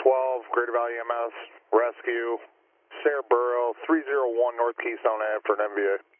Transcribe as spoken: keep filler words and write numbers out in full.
twelve, Greater Valley E M S, rescue, Sarah Burrow, three oh one North Keystone Ave for an M V A.